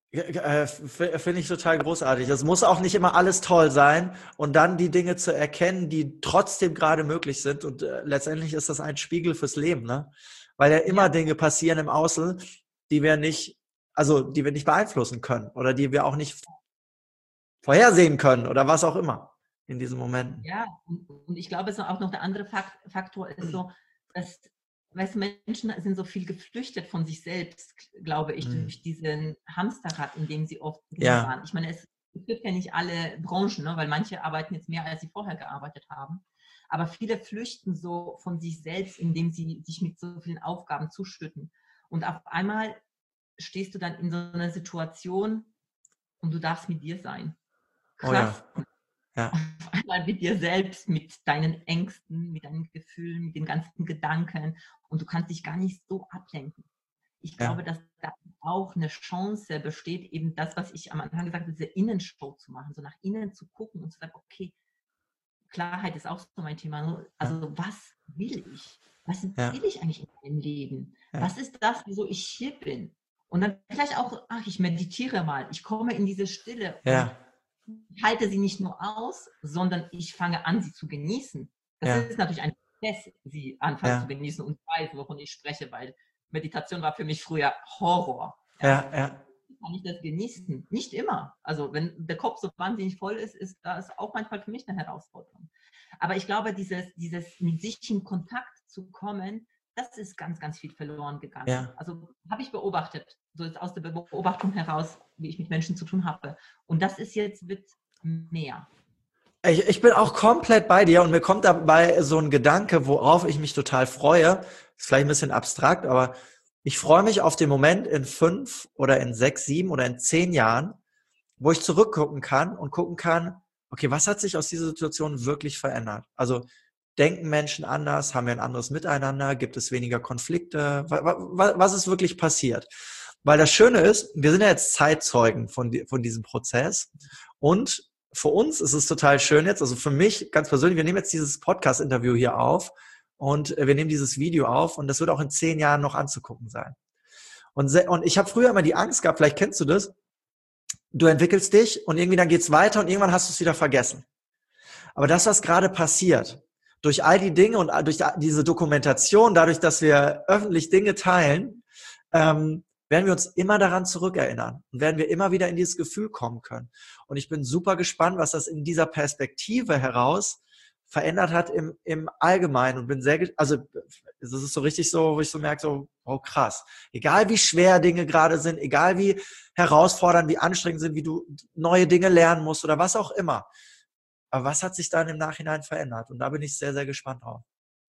Speaker 1: Finde ich total großartig. Es muss auch nicht immer alles toll sein und dann die Dinge zu erkennen, die trotzdem gerade möglich sind. Und letztendlich ist das ein Spiegel fürs Leben, ne? Weil ja immer
Speaker 2: Ja,
Speaker 1: Dinge passieren im Außen, die wir nicht, also die wir nicht beeinflussen können oder die wir auch nicht vorhersehen können oder was auch immer in diesen Momenten.
Speaker 2: ja. Und ich glaube, es ist auch noch der andere Faktor ist so, dass weißt, Menschen sind so viel geflüchtet von sich selbst, glaube ich,
Speaker 1: Hm.
Speaker 2: durch diesen Hamsterrad, in dem sie oft drin
Speaker 1: Ja,
Speaker 2: waren. Ich meine, es betrifft ja nicht alle Branchen, ne, weil manche arbeiten jetzt mehr, als sie vorher gearbeitet haben. Aber viele flüchten so von sich selbst, indem sie sich mit so vielen Aufgaben zuschütten. Und auf einmal stehst du dann in so einer Situation und du darfst mit dir sein.
Speaker 1: oh ja,
Speaker 2: Krass,
Speaker 1: ja,
Speaker 2: auf einmal mit dir selbst, mit deinen Ängsten, mit deinen Gefühlen, mit den ganzen Gedanken und du kannst dich gar nicht so ablenken. Ich glaube,
Speaker 1: ja,
Speaker 2: dass da auch eine Chance besteht, eben das, was ich am Anfang gesagt habe, diese Innenshow zu machen, so nach innen zu gucken und zu sagen, okay, Klarheit ist auch so mein Thema.
Speaker 1: ja,
Speaker 2: Also was will ich? Was
Speaker 1: ja,
Speaker 2: will ich eigentlich in meinem Leben?
Speaker 1: ja,
Speaker 2: Was ist das, wieso ich hier bin? Und dann vielleicht auch, ach, ich meditiere mal, ich komme in diese Stille und
Speaker 1: ja,
Speaker 2: ich halte sie nicht nur aus, sondern ich fange an, sie zu genießen. Das
Speaker 1: ja,
Speaker 2: ist natürlich ein Prozess, sie anfangen zu
Speaker 1: ja,
Speaker 2: genießen und ich weiß, wovon ich spreche, weil Meditation war für mich früher Horror. Ja?
Speaker 1: ja, ja,
Speaker 2: Kann ich das genießen? Nicht immer. Also wenn der Kopf so wahnsinnig voll ist, ist das auch manchmal für mich eine Herausforderung. Aber ich glaube, dieses mit sich in Kontakt zu kommen, das ist ganz, ganz viel verloren gegangen.
Speaker 1: ja.
Speaker 2: Also habe ich beobachtet, so ist aus der Beobachtung heraus, wie ich mit Menschen zu tun habe. Und das ist jetzt, wird mehr.
Speaker 1: Ich bin auch komplett bei dir und mir kommt dabei so ein Gedanke, worauf ich mich total freue. Ist vielleicht ein bisschen abstrakt, aber ich freue mich auf den Moment in 5 oder in 6, 7 oder in 10 Jahren, wo ich zurückgucken kann und gucken kann, okay, was hat sich aus dieser Situation wirklich verändert? Also denken Menschen anders? Haben wir ein anderes Miteinander? Gibt es weniger Konflikte? Was ist wirklich passiert? Weil das Schöne ist, wir sind ja jetzt Zeitzeugen von diesem Prozess und für uns ist es total schön jetzt, also für mich ganz persönlich, wir nehmen jetzt dieses Podcast-Interview hier auf und wir nehmen dieses Video auf und das wird auch in 10 Jahren noch anzugucken sein. Und ich habe früher immer die Angst gehabt, vielleicht kennst du das, du entwickelst dich und irgendwie dann geht's weiter und irgendwann hast du es wieder vergessen. Aber das, was gerade passiert, durch all die Dinge und durch diese Dokumentation, dadurch, dass wir öffentlich Dinge teilen, werden wir uns immer daran zurückerinnern und werden wir immer wieder in dieses Gefühl kommen können. Und ich bin super gespannt, was das in dieser Perspektive heraus verändert hat im Allgemeinen und bin also es ist so richtig so, wo ich so merke, so, oh krass. Egal wie schwer Dinge gerade sind, egal wie herausfordernd, wie anstrengend sind, wie du neue Dinge lernen musst oder was auch immer. Aber was hat sich dann im Nachhinein verändert? Und da bin ich sehr, sehr gespannt drauf.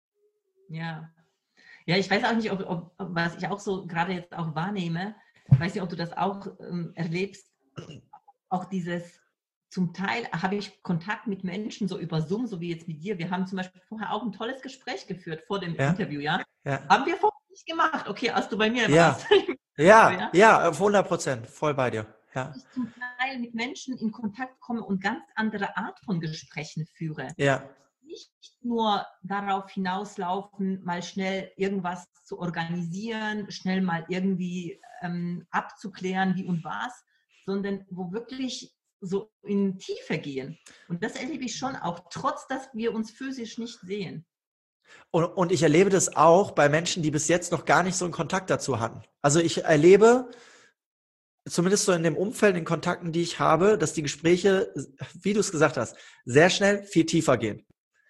Speaker 2: Ja. Ja, ich weiß auch nicht, was ich auch so gerade jetzt auch wahrnehme, ich weiß nicht, ob du das auch erlebst, auch dieses, zum Teil habe ich Kontakt mit Menschen so über Zoom, so wie jetzt mit dir. Wir haben zum Beispiel vorher auch ein tolles Gespräch geführt vor dem
Speaker 1: Ja,
Speaker 2: Interview, ja.
Speaker 1: ja,
Speaker 2: Haben wir vorher nicht gemacht. Okay, als du bei mir
Speaker 1: ja,
Speaker 2: warst.
Speaker 1: ja,
Speaker 2: Ja.
Speaker 1: ja, auf 100%, voll bei dir. Ja,
Speaker 2: Ich zum Teil mit Menschen in Kontakt komme und ganz andere Art von Gesprächen führe.
Speaker 1: ja,
Speaker 2: Nicht nur darauf hinauslaufen, mal schnell irgendwas zu organisieren, schnell mal irgendwie abzuklären, wie und was, sondern wo wirklich so in Tiefe gehen. Und das erlebe ich schon auch, trotz dass wir uns physisch nicht sehen.
Speaker 1: und ich erlebe das auch bei Menschen, die bis jetzt noch gar nicht so einen Kontakt dazu hatten. Also ich erlebe, zumindest so in dem Umfeld, in Kontakten, die ich habe, dass die Gespräche, wie du es gesagt hast, sehr schnell viel tiefer gehen.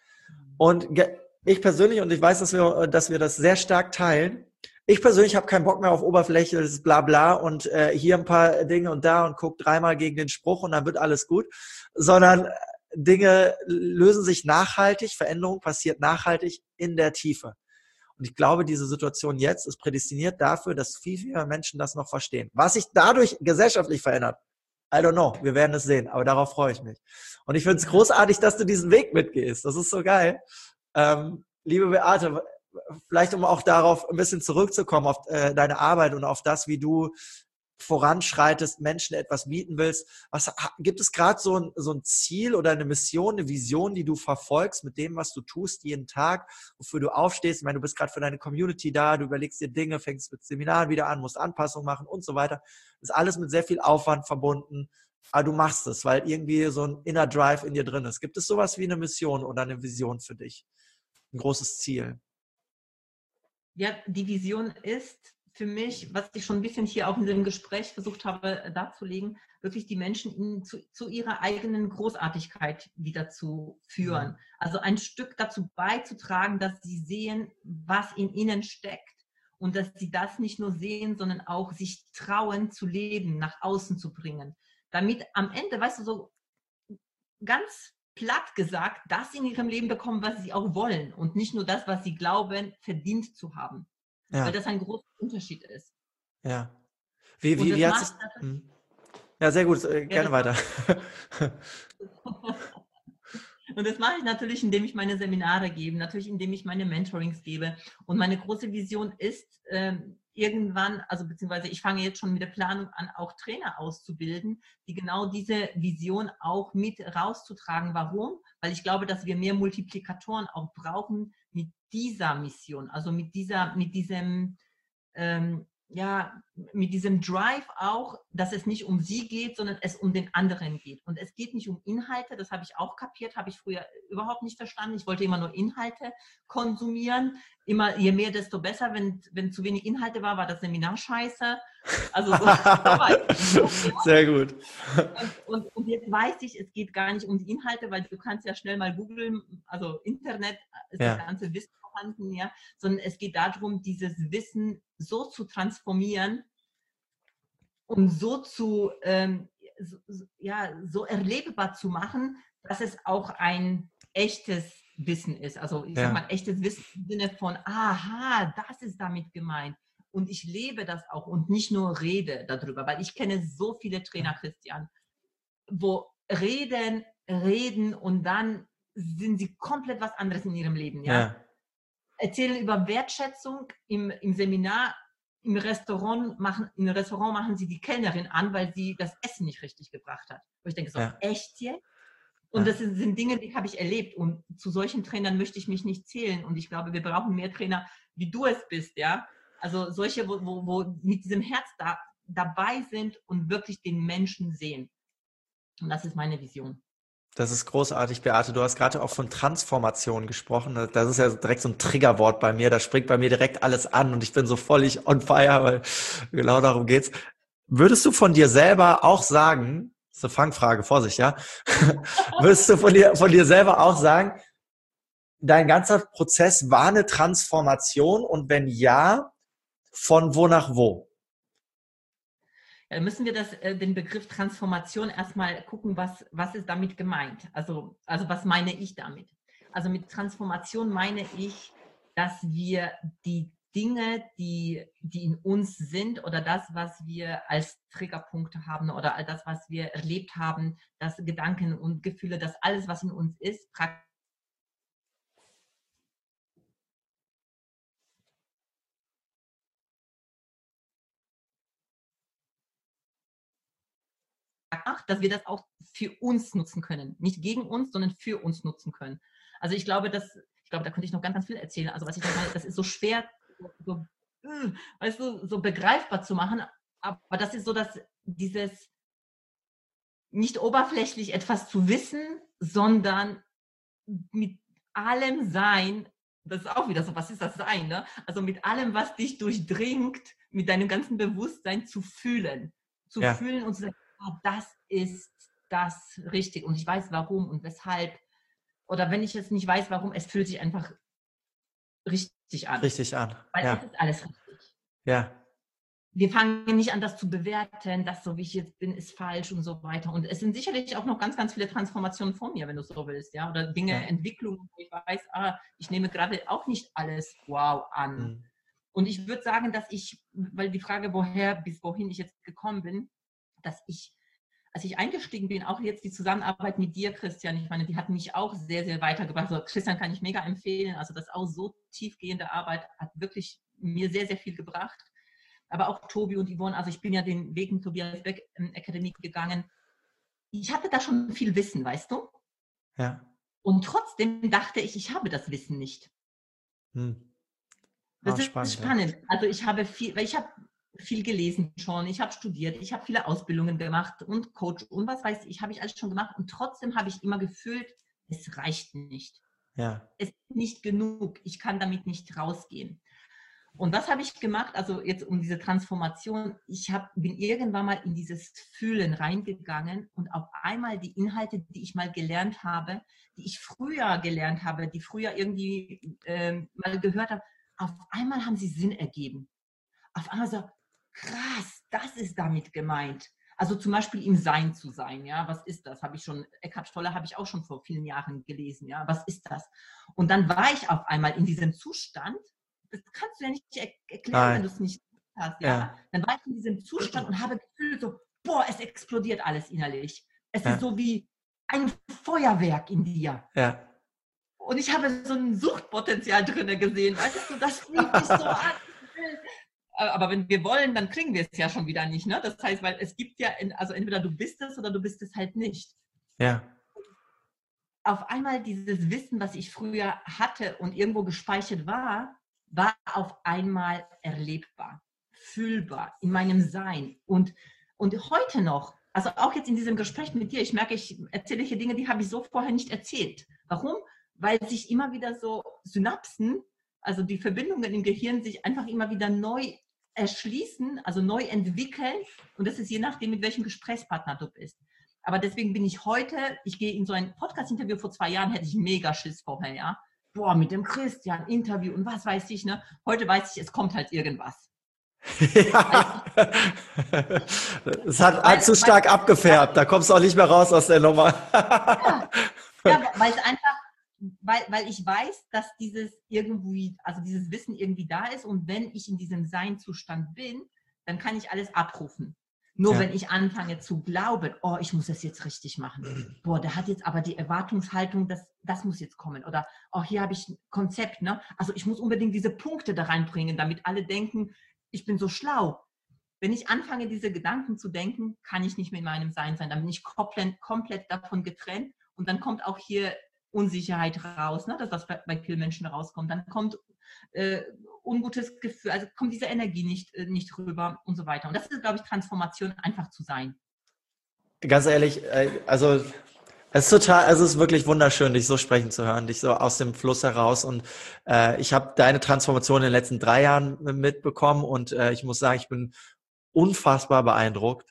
Speaker 1: Und ich persönlich, und ich weiß, dass wir das sehr stark teilen, ich persönlich habe keinen Bock mehr auf Oberfläche, das ist bla bla und hier ein paar Dinge und da und guck dreimal gegen den Spruch und dann wird alles gut, sondern Dinge lösen sich nachhaltig, Veränderung passiert nachhaltig in der Tiefe. Und ich glaube, diese Situation jetzt ist prädestiniert dafür, dass viel mehr Menschen das noch verstehen. Was sich dadurch gesellschaftlich verändert, I don't know, wir werden es sehen, aber darauf freue ich mich. Und ich finde es großartig, dass du diesen Weg mitgehst. Das ist so geil. Liebe Beate, vielleicht um auch darauf ein bisschen zurückzukommen, auf deine Arbeit und auf das, wie du voranschreitest, Menschen etwas bieten willst. Gibt es gerade so ein Ziel oder eine Mission, eine Vision, die du verfolgst mit dem, was du tust jeden Tag, wofür du aufstehst? Ich meine, du bist gerade für deine Community da, du überlegst dir Dinge, fängst mit Seminaren wieder an, musst Anpassungen machen und so weiter. Das ist alles mit sehr viel Aufwand verbunden. Aber du machst es, weil irgendwie so ein Inner Drive in dir drin ist. Gibt es sowas wie eine Mission oder eine Vision für dich? Ein großes Ziel?
Speaker 2: Ja, die Vision ist für mich, was ich schon ein bisschen hier auch in dem Gespräch versucht habe darzulegen, wirklich die Menschen zu ihrer eigenen Großartigkeit wieder zu führen. Also ein Stück dazu beizutragen, dass sie sehen, was in ihnen steckt und dass sie das nicht nur sehen, sondern auch sich trauen zu leben, nach außen zu bringen. Damit am Ende, weißt du, so ganz platt gesagt, das in ihrem Leben bekommen, was sie auch wollen und nicht nur das, was sie glauben, verdient zu haben. Weil
Speaker 1: Ja,
Speaker 2: das ein großer Unterschied ist.
Speaker 1: ja.
Speaker 2: Und das
Speaker 1: Wie hat sich...
Speaker 2: mache
Speaker 1: Ja, sehr gut.
Speaker 2: ja,
Speaker 1: Gerne weiter.
Speaker 2: und das mache ich natürlich, indem ich meine Seminare gebe, natürlich indem ich meine Mentorings gebe. Und meine große Vision ist, irgendwann, also beziehungsweise ich fange jetzt schon mit der Planung an, auch Trainer auszubilden, die genau diese Vision auch mit rauszutragen. Warum? Weil ich glaube, dass wir mehr Multiplikatoren auch brauchen mit dieser Mission, also mit diesem ja, mit diesem Drive auch, dass es nicht um sie geht, sondern es um den anderen geht. Und es geht nicht um Inhalte, das habe ich auch kapiert, habe ich früher überhaupt nicht verstanden. Ich wollte immer nur Inhalte konsumieren. Immer, je mehr, desto besser. Wenn zu wenig Inhalte war, war das Seminar scheiße. Also so war ich.
Speaker 1: Sehr gut.
Speaker 2: Und jetzt weiß ich, es geht gar nicht um die Inhalte, weil du kannst ja schnell mal googeln, also Internet ist das
Speaker 1: Ja,
Speaker 2: ganze Wissen vorhanden, ja, sondern es geht darum, dieses Wissen so zu transformieren und so zu, ja, so erlebbar zu machen, dass es auch ein echtes Wissen ist. Also ich sage mal, echtes Wissen im Sinne von, aha, das ist damit gemeint. Und ich lebe das auch und nicht nur rede darüber, weil ich kenne so viele Trainer, Christian, wo reden und dann sind sie komplett was anderes in ihrem Leben. Ja? Erzählen über Wertschätzung im Seminar, im Restaurant machen sie die Kellnerin an, weil sie das Essen nicht richtig gebracht hat. Wo ich denke so, echt jetzt? Und das sind Dinge, die habe ich erlebt. Und zu solchen Trainern möchte ich mich nicht zählen. Und ich glaube, wir brauchen mehr Trainer, wie du es bist, ja. Also solche, wo mit diesem Herz dabei sind und wirklich den Menschen sehen. Und das ist meine Vision.
Speaker 1: Das ist großartig, Beate. Du hast gerade auch von Transformation gesprochen. Das ist ja direkt so ein Triggerwort bei mir. Da springt bei mir direkt alles an und ich bin so völlig on fire, weil genau darum geht's. Würdest du von dir selber auch sagen, das ist eine Fangfrage, Vorsicht, ja? Würdest du von dir selber auch sagen, dein ganzer Prozess war eine Transformation und wenn ja, von wo nach wo?
Speaker 2: Ja, dann müssen wir den Begriff Transformation erstmal gucken, was ist damit gemeint? Also was meine ich damit? Also mit Transformation meine ich, dass wir die Dinge, die in uns sind oder das, was wir als Triggerpunkte haben oder all das, was wir erlebt haben, das Gedanken und Gefühle, das alles, was in uns ist, praktisch dass wir das auch für uns nutzen können. Nicht gegen uns, sondern für uns nutzen können. Also ich glaube, da könnte ich noch ganz, ganz viel erzählen. Also was ich meine, das ist so schwer, weißt du, so begreifbar zu machen. Aber das ist so, dass dieses nicht oberflächlich etwas zu wissen, sondern mit allem Sein, das ist auch wieder so, was ist das Sein? Ne? Also mit allem, was dich durchdringt, mit deinem ganzen Bewusstsein zu fühlen. Zu fühlen und zu sagen, das ist das richtig und ich weiß warum und weshalb. Oder wenn ich jetzt nicht weiß warum, es fühlt sich einfach richtig an.
Speaker 1: Richtig an.
Speaker 2: Weil es ist alles richtig.
Speaker 1: Ja.
Speaker 2: Wir fangen nicht an, das zu bewerten, das, so wie ich jetzt bin, ist falsch und so weiter. Und es sind sicherlich auch noch ganz, ganz viele Transformationen vor mir, wenn du so willst, ja. Oder Dinge, Entwicklungen, wo ich weiß, ich nehme gerade auch nicht alles wow an. Mhm. Und ich würde sagen, dass weil die Frage, bis wohin ich jetzt gekommen bin, dass als ich eingestiegen bin, auch jetzt die Zusammenarbeit mit dir, Christian, ich meine, die hat mich auch sehr, sehr weitergebracht. Also Christian kann ich mega empfehlen. Also das auch so tiefgehende Arbeit hat wirklich mir sehr, sehr viel gebracht. Aber auch Tobi und Yvonne, also ich bin ja den Weg in Tobias Beck Akademie gegangen. Ich hatte da schon viel Wissen, weißt du?
Speaker 1: Ja.
Speaker 2: Und trotzdem dachte ich habe das Wissen nicht. Das ist spannend. Ja. Also ich habe viel gelesen schon, ich habe studiert, ich habe viele Ausbildungen gemacht und Coach und was weiß ich, habe ich alles schon gemacht und trotzdem habe ich immer gefühlt, es reicht nicht.
Speaker 1: Ja.
Speaker 2: Es ist nicht genug, ich kann damit nicht rausgehen. Und was habe ich gemacht, also jetzt um diese Transformation, bin irgendwann mal in dieses Fühlen reingegangen und auf einmal die Inhalte, die ich mal gelernt habe, die ich früher gelernt habe, die früher irgendwie mal gehört habe, auf einmal haben sie Sinn ergeben. Auf einmal so, krass, das ist damit gemeint. Also zum Beispiel im Sein zu sein, ja, was ist das? Eckhart Tolle habe ich auch schon vor vielen Jahren gelesen, ja, was ist das? Und dann war ich auf einmal in diesem Zustand, das kannst du ja nicht erklären, wenn du es nicht hast, ja? Dann war ich in diesem Zustand und habe gefühlt so, boah, es explodiert alles innerlich. Es ist so wie ein Feuerwerk in dir.
Speaker 1: Ja.
Speaker 2: Und ich habe so ein Suchtpotenzial drin gesehen, weißt du, das fühlt sich so an. Aber wenn wir wollen, dann kriegen wir es ja schon wieder nicht. Ne? Das heißt, weil es gibt ja, also entweder du bist es oder du bist es halt nicht.
Speaker 1: Ja.
Speaker 2: Auf einmal dieses Wissen, was ich früher hatte und irgendwo gespeichert war auf einmal erlebbar, fühlbar in meinem Sein. Und heute noch, also auch jetzt in diesem Gespräch mit dir, ich merke, ich erzähle hier Dinge, die habe ich so vorher nicht erzählt. Warum? Weil sich immer wieder so Synapsen, also die Verbindungen im Gehirn sich einfach immer wieder neu erschließen, also neu entwickeln. Und das ist je nachdem, mit welchem Gesprächspartner du bist. Aber deswegen bin ich gehe in so ein Podcast-Interview, vor 2 Jahren hätte ich mega Schiss vorher, ja. Boah, mit dem Christian, Interview und was weiß ich, ne. Heute weiß ich, es kommt halt irgendwas.
Speaker 1: Ja. Es hat zu stark abgefärbt. Da kommst du auch nicht mehr raus aus der Nummer.
Speaker 2: Ja, weil es einfach, weil ich weiß, dass dieses Wissen irgendwie da ist und wenn ich in diesem Sein-Zustand bin, dann kann ich alles abrufen. Nur wenn ich anfange zu glauben, oh, ich muss das jetzt richtig machen. Boah, der hat jetzt aber die Erwartungshaltung, das muss jetzt kommen. Oder, oh, hier habe ich ein Konzept, ne? Also ich muss unbedingt diese Punkte da reinbringen, damit alle denken, ich bin so schlau. Wenn ich anfange, diese Gedanken zu denken, kann ich nicht mehr in meinem Sein sein. Dann bin ich komplett davon getrennt und dann kommt auch hier Unsicherheit raus, ne? Das, was bei vielen Menschen rauskommt. Dann kommt ungutes Gefühl, also kommt diese Energie nicht rüber und so weiter. Und das ist, glaube ich, Transformation, einfach zu sein.
Speaker 1: Ganz ehrlich, also es ist wirklich wunderschön, dich so sprechen zu hören, dich so aus dem Fluss heraus. Und ich habe deine Transformation in den letzten 3 Jahren mitbekommen und ich muss sagen, ich bin unfassbar beeindruckt.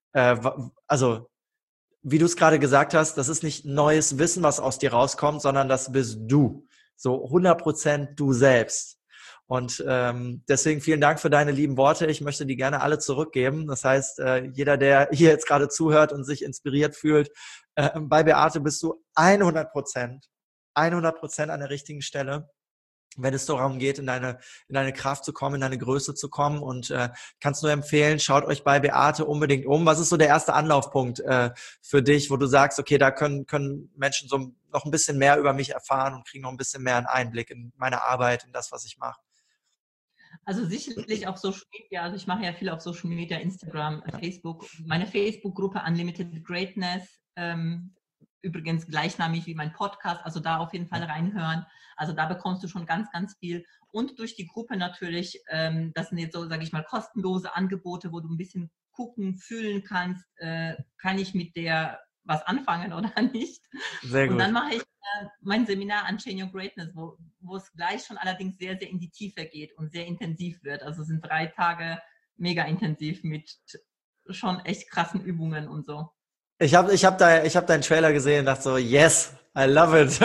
Speaker 1: Also wie du es gerade gesagt hast, das ist nicht neues Wissen, was aus dir rauskommt, sondern das bist du. So 100% du selbst. Und deswegen vielen Dank für deine lieben Worte. Ich möchte die gerne alle zurückgeben. Das heißt, jeder, der hier jetzt gerade zuhört und sich inspiriert fühlt, bei Beate bist du 100% an der richtigen Stelle, wenn es darum geht, in deine Kraft zu kommen, in deine Größe zu kommen. Und kannst nur empfehlen, schaut euch bei Beate unbedingt um. Was ist so der erste Anlaufpunkt für dich, wo du sagst, okay, da können Menschen so noch ein bisschen mehr über mich erfahren und kriegen noch ein bisschen mehr einen Einblick in meine Arbeit, in das, was ich mache?
Speaker 2: Also sicherlich auf Social Media, also ich mache ja viel auf Social Media, Instagram, Facebook, meine Facebook-Gruppe Unlimited Greatness, übrigens gleichnamig wie mein Podcast, also da auf jeden Fall reinhören. Also da bekommst du schon ganz, ganz viel. Und durch die Gruppe natürlich, das sind jetzt so, sage ich mal, kostenlose Angebote, wo du ein bisschen gucken, fühlen kannst, kann ich mit der was anfangen oder nicht. Sehr gut. Und dann mache ich mein Seminar Unchain Your Greatness, wo es gleich schon allerdings sehr, sehr in die Tiefe geht und sehr intensiv wird. Also es sind 3 Tage mega intensiv mit schon echt krassen Übungen und so.
Speaker 1: Ich hab deinen Trailer gesehen und dachte so, yes, I love it.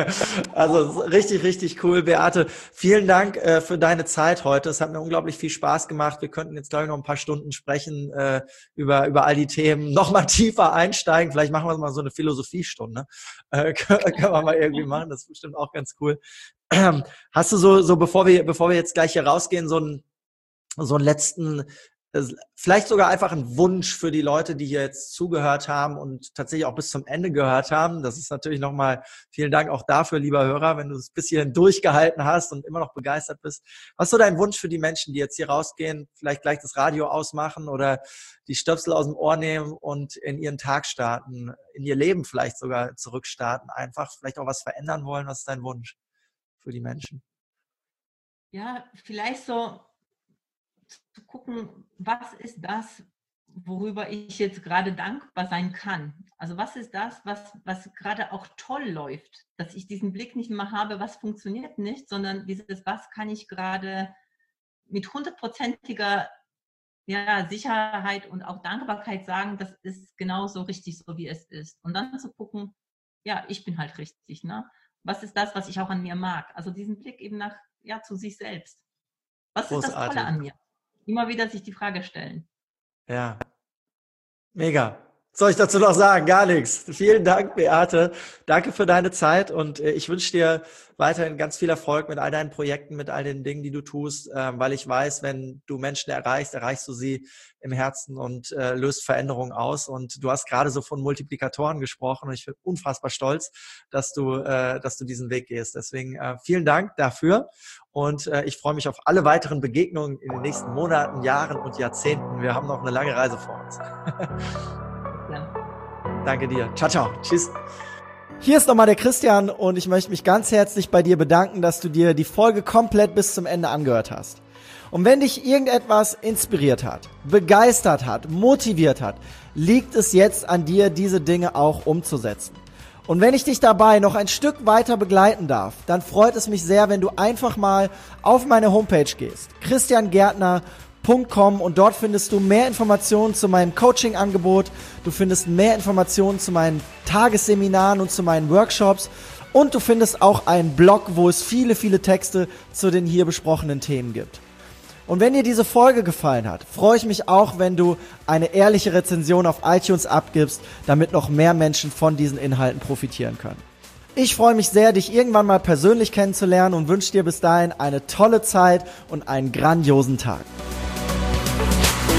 Speaker 1: Also richtig, richtig cool. Beate, vielen Dank für deine Zeit heute. Es hat mir unglaublich viel Spaß gemacht. Wir könnten jetzt, glaube ich, noch ein paar Stunden sprechen über all die Themen, noch mal tiefer einsteigen. Vielleicht machen wir mal so eine Philosophiestunde. Können wir mal irgendwie machen. Das ist bestimmt auch ganz cool. Hast du so bevor wir jetzt gleich hier rausgehen, so einen letzten, vielleicht sogar einfach ein Wunsch für die Leute, die hier jetzt zugehört haben und tatsächlich auch bis zum Ende gehört haben. Das ist natürlich nochmal vielen Dank auch dafür, lieber Hörer, wenn du es bis hierhin durchgehalten hast und immer noch begeistert bist. Was ist so dein Wunsch für die Menschen, die jetzt hier rausgehen, vielleicht gleich das Radio ausmachen oder die Stöpsel aus dem Ohr nehmen und in ihren Tag starten, in ihr Leben vielleicht sogar zurückstarten, einfach vielleicht auch was verändern wollen? Was ist dein Wunsch für die Menschen?
Speaker 2: Ja, vielleicht so zu gucken, was ist das, worüber ich jetzt gerade dankbar sein kann. Also was ist das, was gerade auch toll läuft, dass ich diesen Blick nicht mehr habe, was funktioniert nicht, sondern dieses, was kann ich gerade mit 100%iger Sicherheit und auch Dankbarkeit sagen, das ist genauso richtig, so wie es ist. Und dann zu gucken, ja, ich bin halt richtig, ne? Was ist das, was ich auch an mir mag? Also diesen Blick eben zu sich selbst. Was ist das Tolle an mir? Immer wieder sich die Frage stellen.
Speaker 1: Ja, mega. Was soll ich dazu noch sagen? Gar nichts. Vielen Dank, Beate. Danke für deine Zeit und ich wünsche dir weiterhin ganz viel Erfolg mit all deinen Projekten, mit all den Dingen, die du tust, weil ich weiß, wenn du Menschen erreichst du sie im Herzen und löst Veränderungen aus. Und du hast gerade so von Multiplikatoren gesprochen und ich bin unfassbar stolz, dass du diesen Weg gehst. Deswegen vielen Dank dafür und ich freue mich auf alle weiteren Begegnungen in den nächsten Monaten, Jahren und Jahrzehnten. Wir haben noch eine lange Reise vor uns. Danke dir. Ciao, ciao. Tschüss. Hier ist nochmal der Christian und ich möchte mich ganz herzlich bei dir bedanken, dass du dir die Folge komplett bis zum Ende angehört hast. Und wenn dich irgendetwas inspiriert hat, begeistert hat, motiviert hat, liegt es jetzt an dir, diese Dinge auch umzusetzen. Und wenn ich dich dabei noch ein Stück weiter begleiten darf, dann freut es mich sehr, wenn du einfach mal auf meine Homepage gehst, christiangärtner.com, und dort findest du mehr Informationen zu meinem Coaching-Angebot, du findest mehr Informationen zu meinen Tagesseminaren und zu meinen Workshops und du findest auch einen Blog, wo es viele, viele Texte zu den hier besprochenen Themen gibt. Und wenn dir diese Folge gefallen hat, freue ich mich auch, wenn du eine ehrliche Rezension auf iTunes abgibst, damit noch mehr Menschen von diesen Inhalten profitieren können. Ich freue mich sehr, dich irgendwann mal persönlich kennenzulernen und wünsche dir bis dahin eine tolle Zeit und einen grandiosen Tag.